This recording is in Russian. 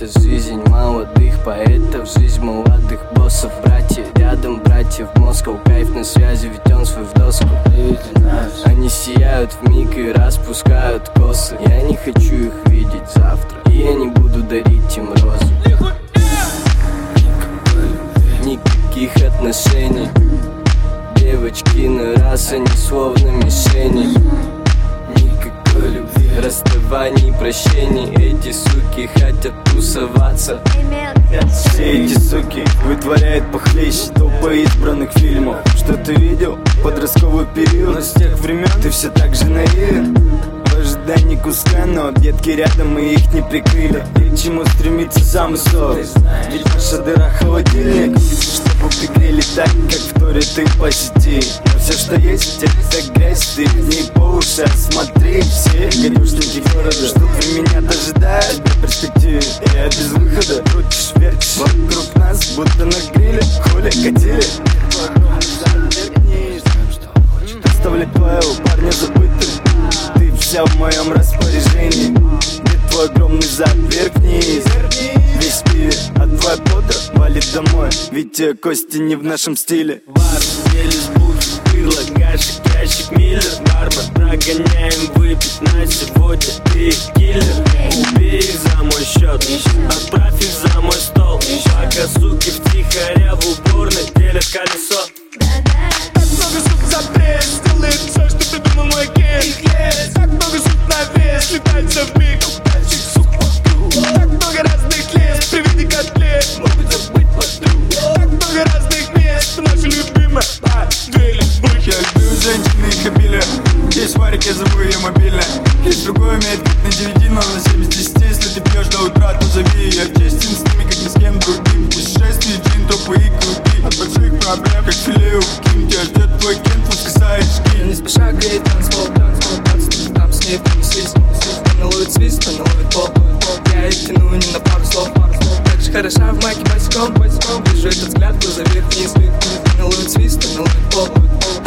Это жизнь молодых поэтов, жизнь молодых боссов. Братья рядом, братья в Москву. Кайф на связи, ведь он свой в доску. Они сияют вмиг и распускают косы. Я не хочу их видеть завтра, и я не буду дарить им розу. Никаких отношений. Девочки на раз, они словно мишени. Никакой любви, расставаний, прощений. Эти суки хотят тусоваться. Все эти суки вытворяют похлеще топа избранных фильмов. Что ты видел? Подростковый период. Но с тех времен ты все так же наивен. В ожидании куска, но детки рядом и их не прикрыли. И к чему стремится замысел? Ведь наша дыра холодильник, чтобы пригрели так, как в Торе ты по сети. Но все, что есть, это грязь, ты в ней по уши. Смотри, все гадюшники города ждут, вы меня дожидают в перспективе. Я без выхода, крутишь, вертишь вокруг нас, будто на гриле, хули катили. Оставлять твоего парня забытым. Ты вся в моем распоряжении. Где твой огромный зад, вверх-вниз. Весь в пиве, а твоя подра валит домой. Ведь те кости не в нашем стиле. Бар, еле бухи, пыло, гашек, ящик, миллер. Бармен, прогоняем выпить на сегодня. Ты киллер, убей их за мой счет. Отправь их за мой стол. Пока суки втихаря в уборной делят колесо. Так много сук запрет, сделает все, что ты думал мой кейс. Так много сук на вес, летается в миг. Дальше сук вокруг. Так много разных лес, приведи котлет, могут забыть подруг. Так много разных мест, наши любимые две лесбухи. Я люблю женщины, их обилие. Есть варик, я забыл ее мобильное. Есть другой, умеет быть на 9, но на 7 из 10. Если ты пьешь до утра, то зови. Я честен с ними, как ни с кем другим. Путешествие, джин, топы и крути. От больших проблем, как филе у Ким. Тебя ждет твой кент, воскресаешь шки. Не спеша греет танцпол, там с ней понеслись. Она ловит свист, она ловит пол. Я их тяну не на пару слов. Так же хороша в майке босиком. Вижу этот взгляд, глаза вверх-вниз. Она ловит свист, она ловит пол.